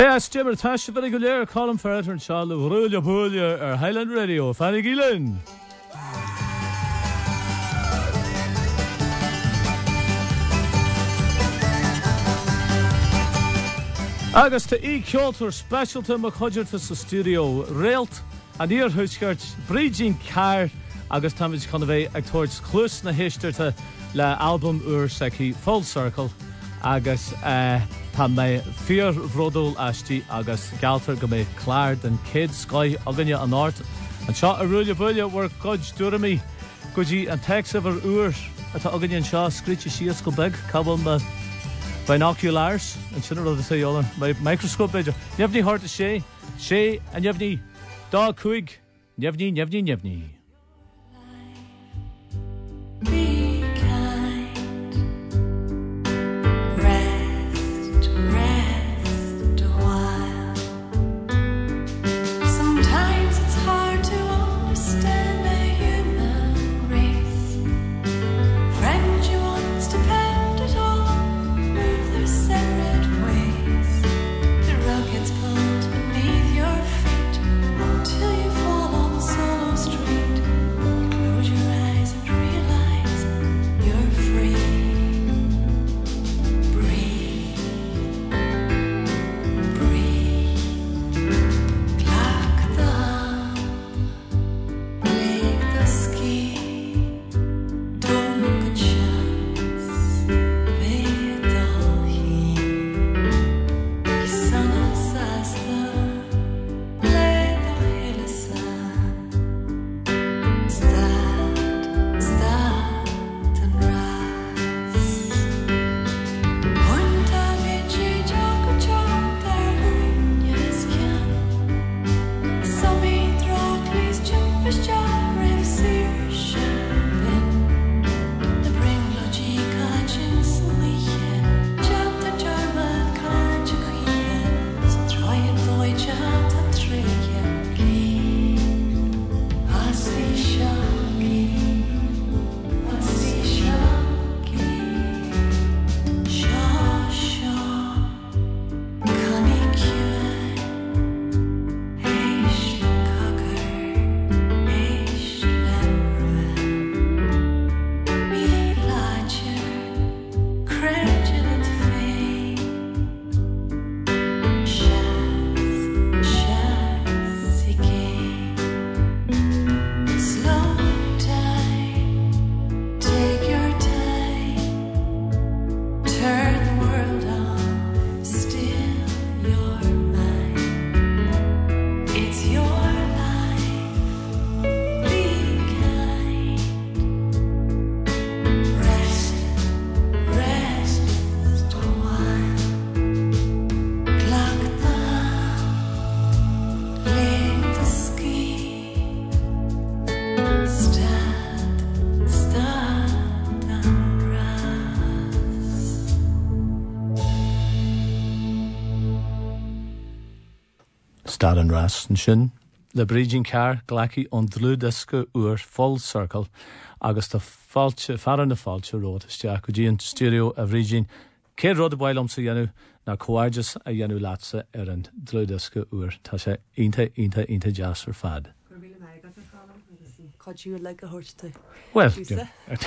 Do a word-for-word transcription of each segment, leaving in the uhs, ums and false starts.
Yeah, it's Jim Tash, very good there. Colin Ferreter and Charlotte Rulia Pulia or Highland Radio. Fanny Gillen. Agus to E. Kyoto, special to McHudger to the studio. Railed and ear huskert, Bridging Car. Agus Tamage Conway, actors close na history to la album Ur Seki Full Circle. Agus, uh, Tá mé fear Vrodul Ashti agus Galter go mé Clared and Kids Sky Aganya an Art and shot a Rulia Bulia were Gudge Durami Gudgy and Tex over Ur at Aganya and Shaw Screechy Shias go big Kabul ma binoculars and shouldn't rather say all my microscope bedger. Nevni heart to Shay Shay and Nevni Dog Kuig Nevni Nevni Nevni. Stad and Ras and Shin, the Bridging Car, Glacky on Dludeska Ur Full Circle, Augusta Falcha, Farana Falcha Road, Stiakuji Stereo of Region, Kid Road Wilum Sayanu, now Coagus a Yanu Latsa Errand, Dludeska Ur, Tasha Inta Inta Inta Jasper Fad. Cod you like a horse to well, the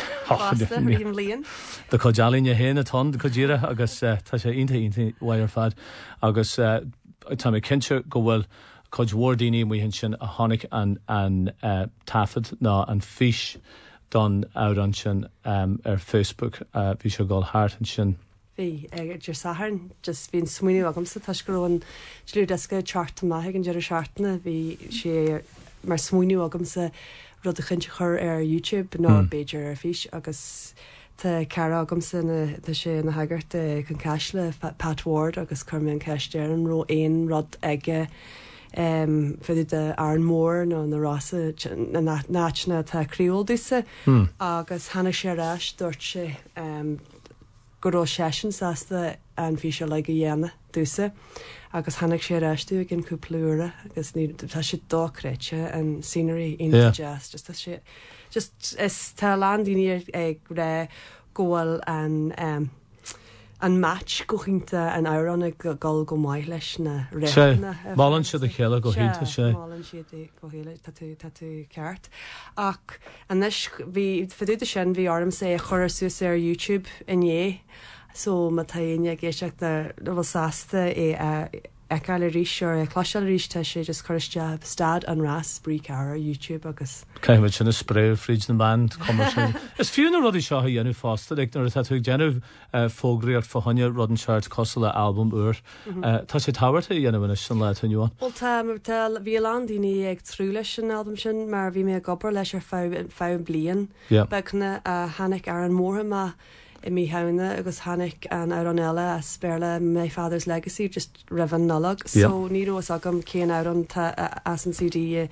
Cojalin Yahin at Hond, the Kojira, August Tasha Inta Inta Wire Fad, August Tommy Kincher go well, Cod Wardini, and we hinchin a Honic and and uh, Taffet, no, and Fish done out on Shin, um, our Facebook, uh, Fish Gold Heart and Shin. Bhí gur saharn just bhín smuoinú agamsa tascrón Dludeska chart maithig an Jerry Shartna bhí sé mar smuoinú agamsa rud a chuinte chur ar YouTube ná Beiger ar fís agus tá cara agamsa na tá sé na hagart chun caisle Pat Ward agus Carmen Cashder an ro ein rod aige um for the Aaron Moore no na rasa na nachna tá creole disse agus Hannah Sharash dorche um go sessions as the an fi se like a yena duse agus Hannah Sharash gin couplura agus ní tá si dóreche and scenery in yeah. jazz just that shit just is tá land in ag re goal and um an match gochínta an áranna gal go maiid leis na sé réna. málann siad a chéile go hinnta sé. Málann siad go chéile tú ceart. Ach anis bhí faúta sin bhí orm sé a chur suas ar YouTube inné, so má taine géisteach na bhfuil sásta é eáil a ríis ar a chláisiil ríis tá sé just chuiste stad an ras brí cear YouTube agus. Caiimiid sin na spréir fríd na band commercial. Is fiúna rudí seo a dhéanú fásta, ag nar tú déanamh fógraí ar fáhanne Rodden Chart cosla album uair. Tá sé táhairta dhéanamhna sin le tuniuán? Well tá tá bhí an daoine ag trú leis an album sin mar bhí mé gobar leis ar fá blian. Beagna a hanig ar an mórtha I mi hauna agus hanig an áran eile a spéirle My Father's Legacy just raibhan nolog. So ní rós agam céan áran as an C D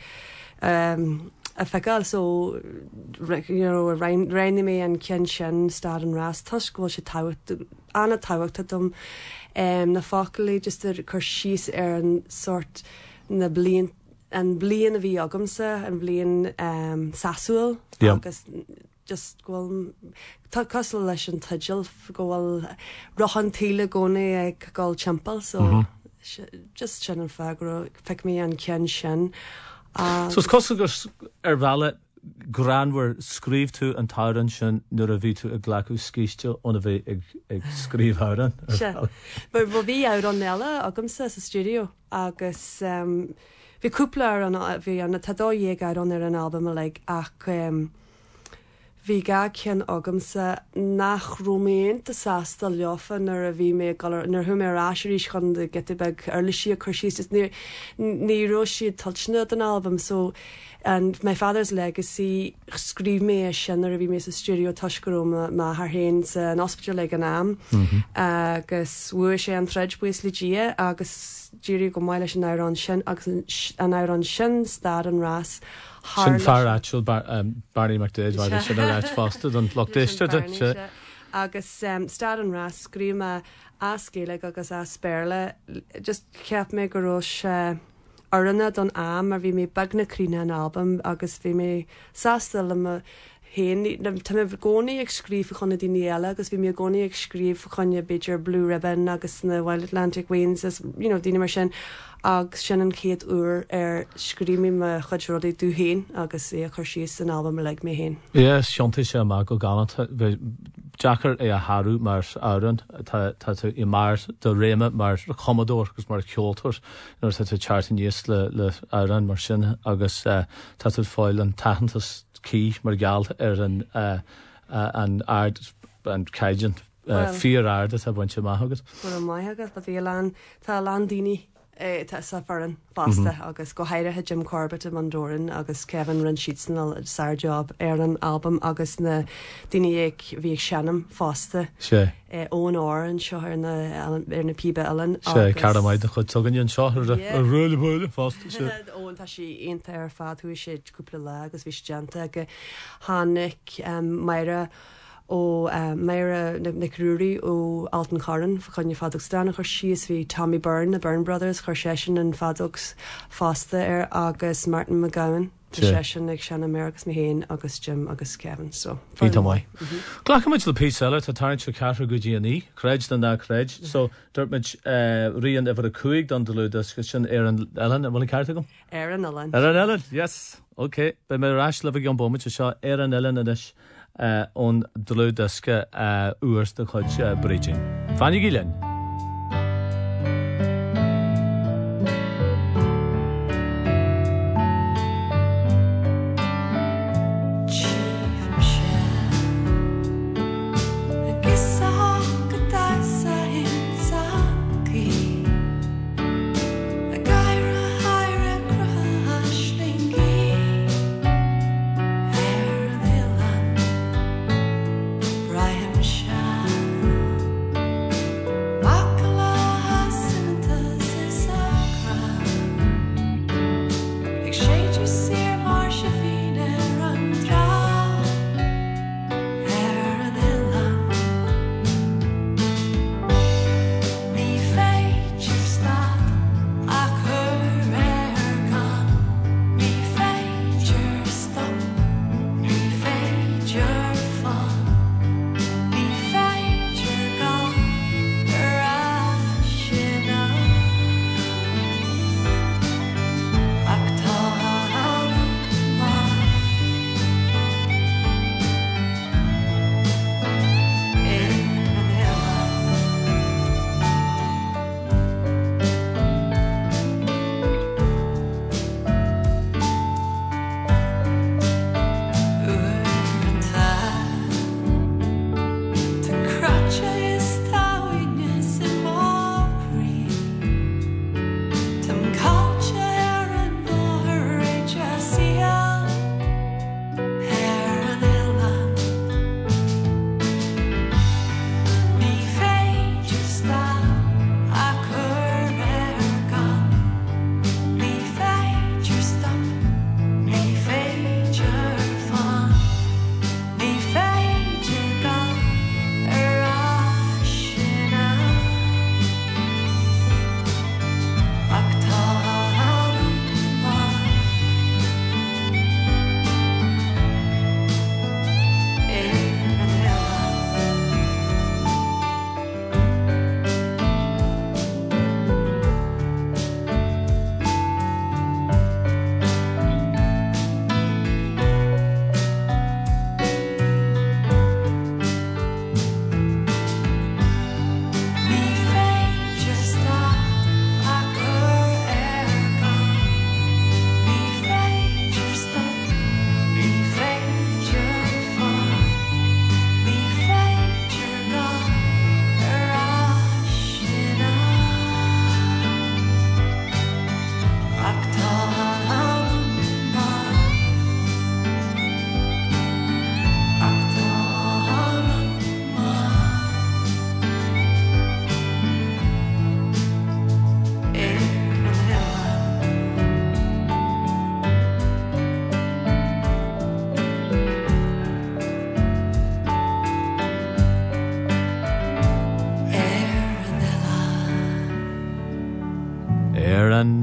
um, a feáil so you know, réine mé an cean sin stad an ras tus gohfuil se táhacht anna táhachtta dom um, na fácalaí just ar chur síos ar an sort na blian an blian a bhí agamsa an blian um, sasúil yeah. agus just gohfuil tá cos leis an tuideal gohfuil rochan tíle gcónaí ag gáil timpeall so mm-hmm. just sin an fegra feic mí an cean sin. Uh, so is cos gur ar bhela granhar scríb tú an táran sin nuair a bhí tú ag ghlacu scíiste óna bheith ag, ag scríbhthran. Ba bhí áran eile agamsa sa studio agus um, bhí cúpla ar an bhí an tadá dhéag áran ar an album a le ach um, Bhí ga cean agamsa nach Róméint a sásta leofa nar a bhí mé nar thu mé ráisiirí chun de getibeg ar lei si a chuirsí ní ró siad touchna an album so and My Father's Legacy scríb mé a sin ar a bhí mé sa studio tuisgurú má th héin sa an hospital le an am agus bhuair sé an threid buis le dia agus díri go maiile an áran sin agus an áran sin stad an ras sin fear actual bar, um, Barney McDade war sin a ráit fásta don lochtéiste agus um, stad an ras scríma ascéile agus a spéirle just ceap mé go rós uh, orna don am ar bhí mé bagna críne an album agus bhí mé sástal am hen tá mé gcónaí ag scríb chuna daoine eile agus bhí mé gcónaí ag scríb chunne beidir Blue Ribbon agus na Wild Atlantic Winds as you know daoine mar sin agus sin an chéad uair ar scríimi me chuid rudaí dú héin agus é a chuir síos an album le mé héin. Ié seanta sé má go galant Jackar é a Harú mar áran tá tú i mar do réime mar Commodore agus mar ceoltóir nuair tá tú chartan níos le le áran mar sin agus tá tú fáil an tahantas cí mar geall ar an an ard an caidian fíor ard a buinte maithagad. Fu an maithagad ba bhí lán tá lán daoine tá sa faran fásta agus go heirithe Jim Corbett a Mandoran agus Kevin Rinsheetson a sar job ar an album agus na daoine ag bhí seanam fásta ón áir an seo ar na Piba Ellen sé caramaid a chud tugann an seo a rúla bhúla fásta ón tá sí aonanta ar fad thu sé cúpla le agus bhí deanta go hánig maire ó méire na cruúí ó Alton Corran chunne fadogstana chuir síos bhí Tommy Byrne na Byrne Brothers chuir sésin an fadogs fásta ar agus Martin McGowan sésin ag sean Americas na héin agus Jim agus Kevin so Bhí mai. Glachaid le písile tá tarint se ceathra go díanaí, creid den dá creid, so dúirtmid rion a bhar a cuaig don deúdas go sin ar an Ellen a bhfuil ceartta gom? Ar an Ellen. Ar an Ellen, yes. OK, be mé ráis le bh an bomid seo ar an Ellen inis ón deúdasca uair de chuid Bridging. Fannig í len.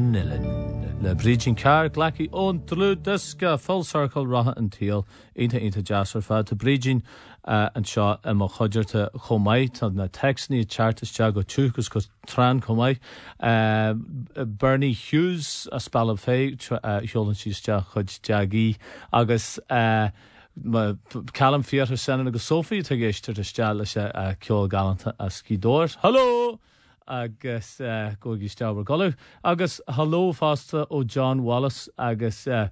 Nilin. Le Bridging Car, Glacky on Tlu Duska, Full Circle, Raha and Teal, Inta Inta Jasser Fad to Bridging uh, and Shaw and Mochodger to Homai, and the Texani, Chartis Jago Chukas, because Tran Homai, uh, Bernie Hughes, a spell of Fay, Hyolan She's Jahoj Jagi, August, uh, Callum Theatre Senna agus Sophie to Geister to Stal a Kjol Gallant a ski doors. Hello! Agus uh, go Gistaber Gullu. Agus hello faster o John Wallace agus uh,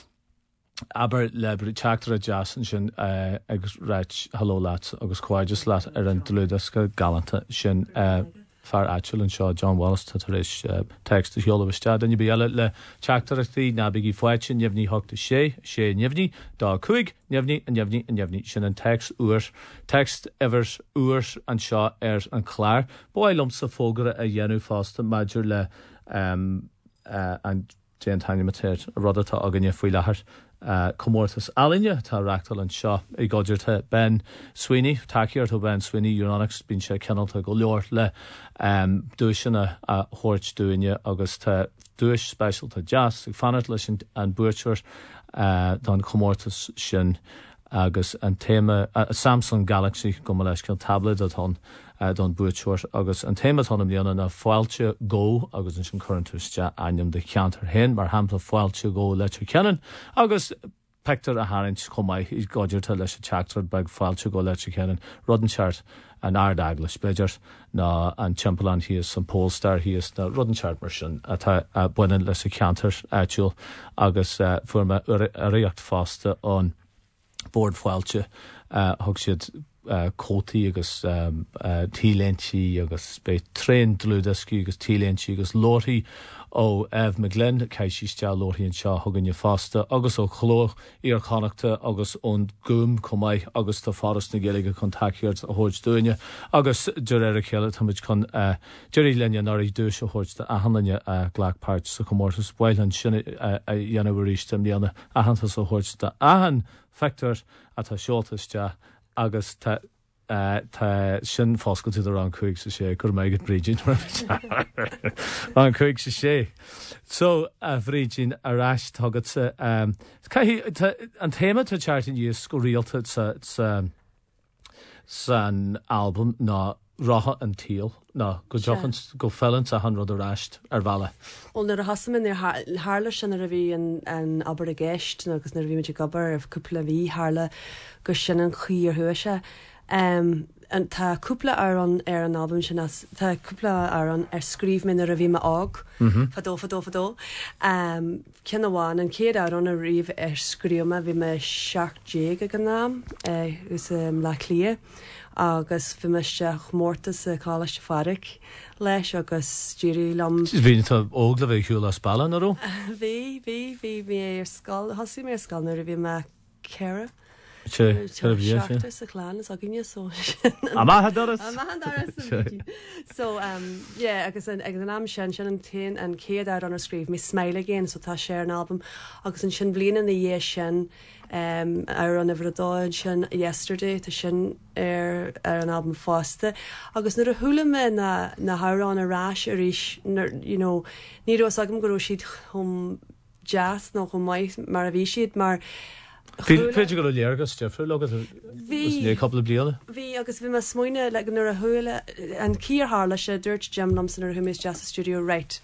aber lebre chapter Jason shin uh, agus rach hello lads agus quajust lat er an dludaska Galanta shin uh, far actual and Shaw John Wallace to Trish uh, text to Hyola Stad and you be le chapter the na bigi fwachin yevni hok to she she yevni da kuig yevni and yevni and yevni shin and text ur text evers ur and Shaw er and Clar boy lumps of fogre a yenu fast major le um uh, and Jane Tanya Mater rather ta aganya fuilahar Uh, Comortus Alinya, Ta Ractal and Shaw, a Godger to Ben Sweeney, Takier to Ben Sweeney, Euronix, Bin Sha Kennel to Golior, Le, um, Dushina, a Horch Duinya, August to Duish special to Jazz, Fanat Lishant and Butcher, uh, Don Comortus Shin, August and Tema, uh, Samsung Galaxy, Gomaleshkil tablet at on. Uh, don Butcher, August and Tematonum the on a Foilche go, August and Currentus Ja Anum the Canter Hen, Mar Hampla Foilche go, Letcher Cannon, August Pector a Harinch Comai, he's Godger to Lesher Chactor, Bag Foilche go, Letcher Cannon, Roddenchart, and Ardaglish Bedger, na and Chamberlain, he is some Polestar, he is the Roddenchart Merchant, at a Buenan Lesser Canter, actual, August uh, for my react fast on board Foilche, uh, Hogshed. Uh, Coti agus um, uh, Tílenchi agus be Train Dludescu agus Tílenchi agus Lorty ó Ev McGlynn Caishi Stia Lorty and Shaw Hugan Fasta agus ó Chloch Iar Connachta agus on Goom Comai agus the Forest na Gaeliga Contact a Hodge Dunya agus Jerry Kelly Tamich Con uh, Jerry Lenya Nari Dush a Hodge the Ahananya uh, Black Parch so Comortus Wailand Shin uh, Yana Wiristem Liana Ahantas a Hodge the Ahan Factor at a Shortus Ja agus ta uh, ta sin foscail to the wrong quick sa sé gur mai get bridging wrong quick sa sé so a bridging a rash tugad sa um kai an tema to charting use go real to sa sa san album na Raha and Teal na go jochans go fellants a hundred the rashed ar vala well na hasam in their harla sin a ravi and and aber a guest na gus na ravi mit gober of couple vi harla go sin an chuir huise um and ta couple are on air an album sin as ta couple are on er skrif min a ravi ma og fado fado fado um kennawan and kid out on a rive er skrima vi me shark jig a ganam eh is um la clear agus fimeiste mórtas a cálaiste faric leis agus ddíirí lam Bhín tá ógla bheith hiúil a spálan arú? Bhí, bhí, bhí bhí ar scal, hasí mé ar scal nuair a bhí me Cara. Che, che bhí Seachtar sa chláán is aginne so. A maithe doras? A maithe doras. So, um, yeah, agus an agus an am sin sin an tain an céad ar an a scríb mé Smile Again, so tá sé an album agus an sin blian in the dhé sin um, ar an ever dáid sin yesterday tá sin ar ar an album fásta agus nuair a thula me na na harán a ráis a rís you know ní rós agam go siad chum jazz nó chum maiith mar a bhí siad mar Féidir go léargus Jeffrey agus ní couple bliana Bhí agus bhí me smuoine le nuair a thula an cíar hála sé dúirt Jim Lumsden ar thumis Jazz Studio right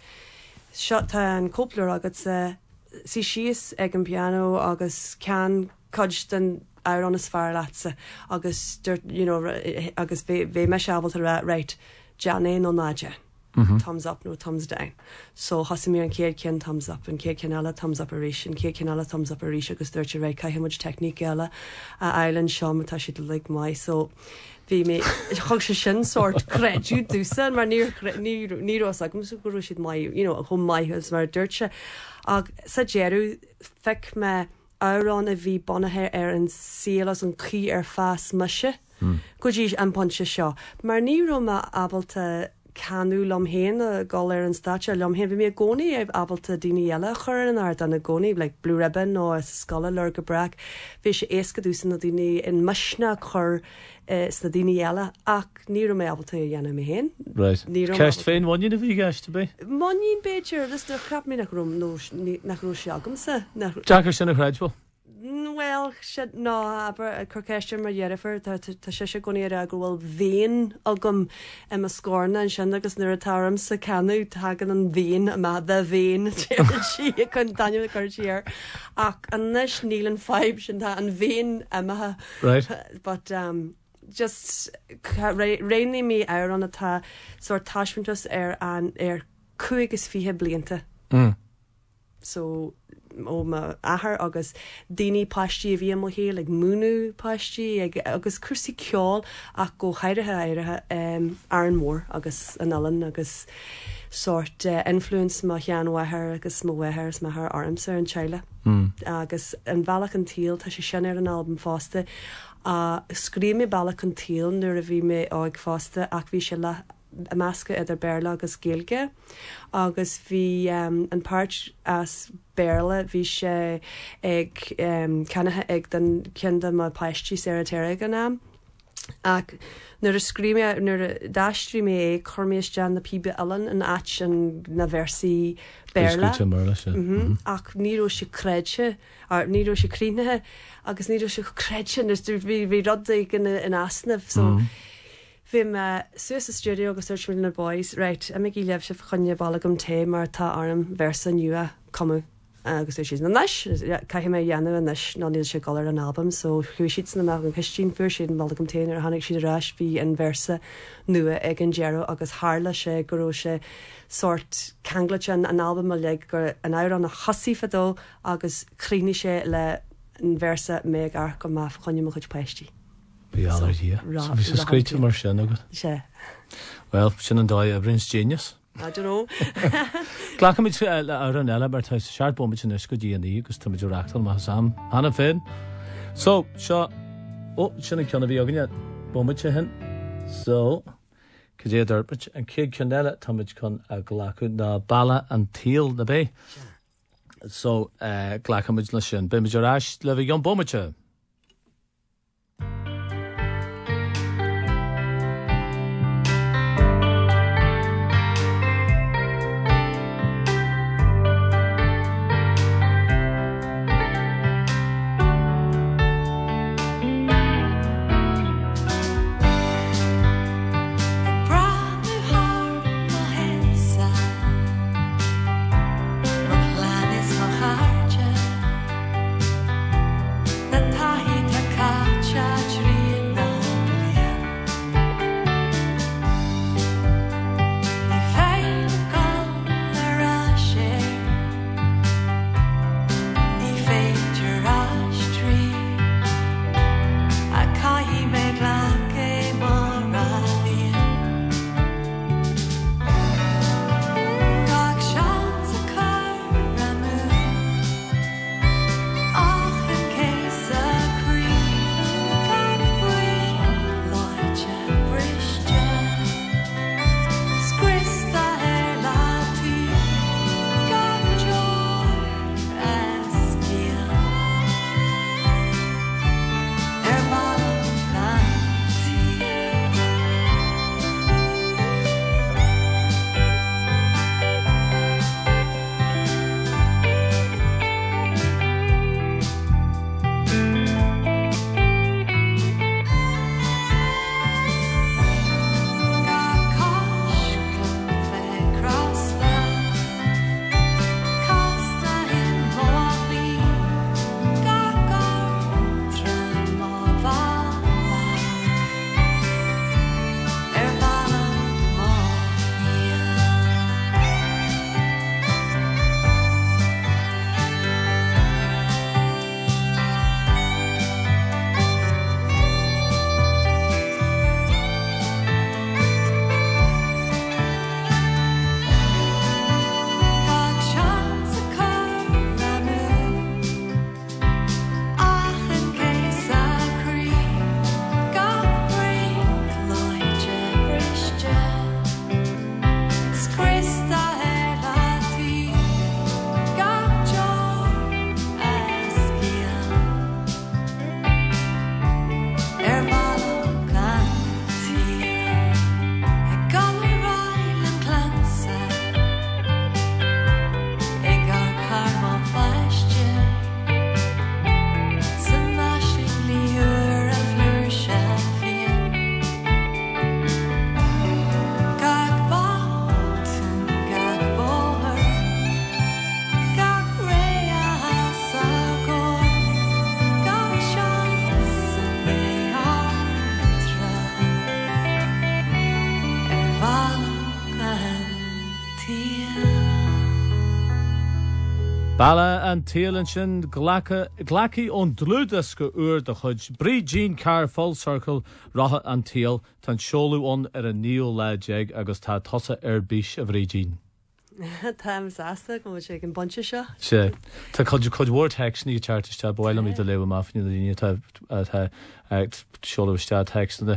Seo tá an cúplar agus sí síos ag an piano agus cean codj den ar an is fear lása agus you know agus bhí me seabhalt a right Jané nó náide Mm-hmm. Thumbs up no thumbs down so hasimir an céad cin thumbs up an céad cin eile thumbs up a ríis an céad cin eile thumbs up a ríis agus dúirte ré caiith muid technic eile a Ireland seo tá siad le mai so bhí mé chug sé sin sort creidú dúsa mar ní ní rós agam so gurú siad mai you know chum maithas mar dúirte ag sa jeú feic me árán a bhí bonathe ar an sílas an cí ar fás muise go dtí an ponse seo mar ní rom a abalta canú lom héin a gáil ar an staite lom héin bhí mé gcónaí ag abalta daoine eile chur an ard an na gcónaí, like Blue Ribbon ó scola leir go brach, bhí sé éasca dúsan na daoine in misna chur is na daoine eile ach ní mé abalta a dhéanam mé héin. Right. Ceist féin bhain a bhí gceist be? Manín béidir, dus do crap mí nach rúm nach rú seagamsa. Jackar sin a chreidbal? Well, shit, no, aber Kirkester mar Jennifer, ta sé sé goni ar agwal vein agam em a scorna and sin agus nuair a taram sa canú tagan an vein a ma the vein she kun Daniel Curtier ach an nish Neelan five sin ta an vein em right but um just rainly me out on a ta sort tashment just air an air cuigus fihe blianta mm. So ó ma ahar agus daoine páistí a bhí mo hé le múnú páistí agus cuasaí ceáil ach go hairithe airithe um, ar an mór agus an Allan agus sort uh, influence má chean wethir agus má wethir má th armsa an teile mm. agus an bhealach an tíal tá sé sin ar an albumm fásta a scríimi bhealach an tíal nuair a bhí mé áig fásta ach bhí sé le a measca idir béarla agus géalge agus bhí um, an páirt as béarla bhí sé ag um, cenathe ag den cinnda má páistí sératéire gan am ach nuair a scríime nuair a dáistrí mé ag chorméis dean na píbe Allan an áit an na versaí béarla mm-hmm. ach níró sé creidse níró sé crínethe agus níró sé creidse bhí rodda in asnamh so mm. Bhím uh, suas a studio agus search na boys, right, a mé í leh se chunne ballagam té mar tá arm versa nua comú agus é si na neis, cai mé dhéanamh a neis ná níl sé galar an album, so chu siad na me an Christín fuair siad an ballagam té ar hanig siad aráis bhí an versa nua ag an Gero agus hála sé goró sé sort canglain an album a le gur an áir an na chosí fadó agus chríní sé le an versa mé ar go má chunne mo chuid peistí. Bhí áir hí. Bhí sa scríte mar sin agad. Sé. Well, sin an dá a Prince Genius. I don't know. Glacham mit ar an eile bar táis seart bomit sin is go díanaí agus tá idir reachtal má sam. Hanna féin. So, seo, ó, sinna ceanna bhí agan bomit hen. So, cos é d'arbit an céad ceanile táid chun a glachú na balla an tíal na bé. So, uh, glachamid le sin. Bé mid arás le bhí an bomite. That Balla an Téalann sin glaci ón dlúdas go uair de chuid Brí Jean Carr Full Circle ratha an Téal tan seolú ar a níl le déag agus tá tosa ar bís a Brí Jean. Táim sásta go sé an bonse seo? sé Tá chuid chuid bhór text ní teartiste bhile í do leú máfni líine seolúiste textna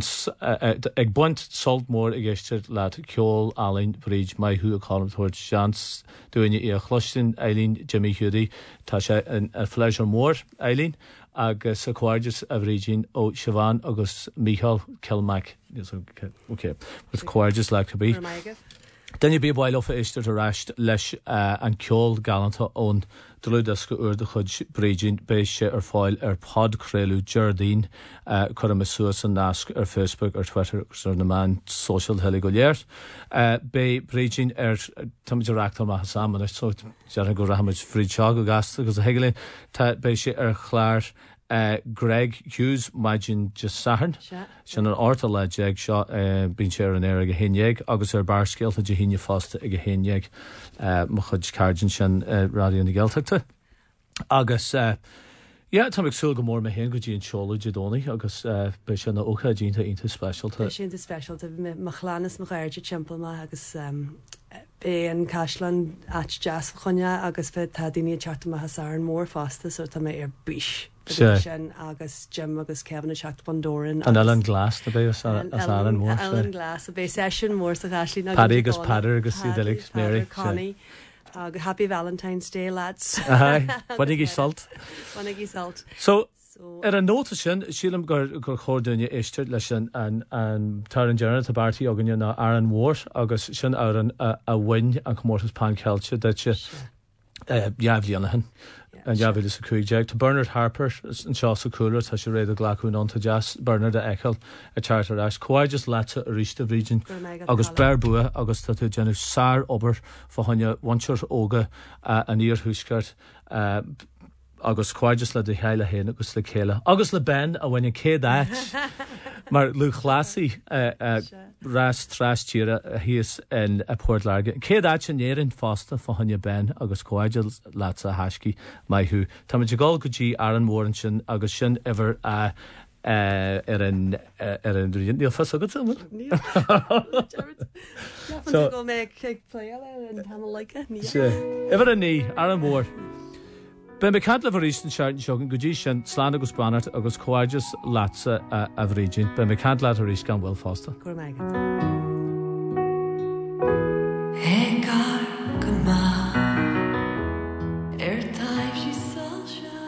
ag buint soltmór i gceiste le ceol Alain Bríd mai thu a colmtóir seans dúine í a chluistin Eileen Jimmy Huddy tá sé an fleisir mór Eileen agus a cuairdes a bhrídín ó Siobhan agus Michael Kilmac. Ok, was cuairdes le go bí. Then bí bhil ofa éiste a reist leis an ceol galanta ón dlúdas go uair de chuid Brídín béis sé ar fáil ar podcréilú Jardín chu me suas an nasc ar Facebook ar Twitter ar na man social heile go léir. Bé Brídín ar táid reachtar mai saman so dear go rahamid fríd seo go gas agus a hegelín tá béis sé ar chláir Uh, Greg Hughes maidin just saharn sin an orta le déag seo bín sé an éir a go héineag agus ar bar scéalta de híine fásta a go héineag mo chud cardin sin radio na Gaeltachta agus yeah, tá ag súil go mór me hen go dtíon seola dúdónaí agus be sin na ócha dínta ionta specialta. Sin specialta ma chlánas mo gairde timppla má agus bé an Caislan at jazz chunne agus fe tá daine chat ma hasar an mór fásta so tá mé ar bís. Sin agus Jim agus Kevin a seach Bondoran. An Ellen Glass a bé as Alan mór. Ellen Glass a bé session mór sa Ashley. Paddy agus Padder agus Idyllic Mary. Connie. Uh, happy Valentine's Day, lads. Aye, Wannig salt. Wannig salt. So, so ar an nóta sin, sílam gur gur chóirdaine éiste leis an an tar an Gerard a bartí agan na Aaron Ward agus sin ar an a win an comórtas pan celtse dat se jaabhli anahan. And jaabhli is a cuig to Bernard Harper an seo sa cooler tá sé réad a glaún an ta jazz Bernard a Echel a charter as quite just lata a ríiste region agus bear bua agus tá tú gennu sár ober fa hanne wanchur óga an ír húsgart agus quite le de heile hen agus le chéile agus le ben a bhain cé dat mar lu chlási ras trastíre a híos in a Portlarge cé dat sin éan fásta fa hanne ben agus quite lata hasci mai hu Tá me gáil go dtí ar an mórin sin agus sin ever a ar an ar an dúin níl fa agad sam so go mé pléile an tam leice ní ever a ní ar an mór. Ben me cad le bhrístan seart seogan go dtí sin slán agus banart agus coáideas lása a bhrídín, ben me cad le a rís gan bhfuil fásta. Gur meigad. Hey, God, come on. Airtime, she's so shy.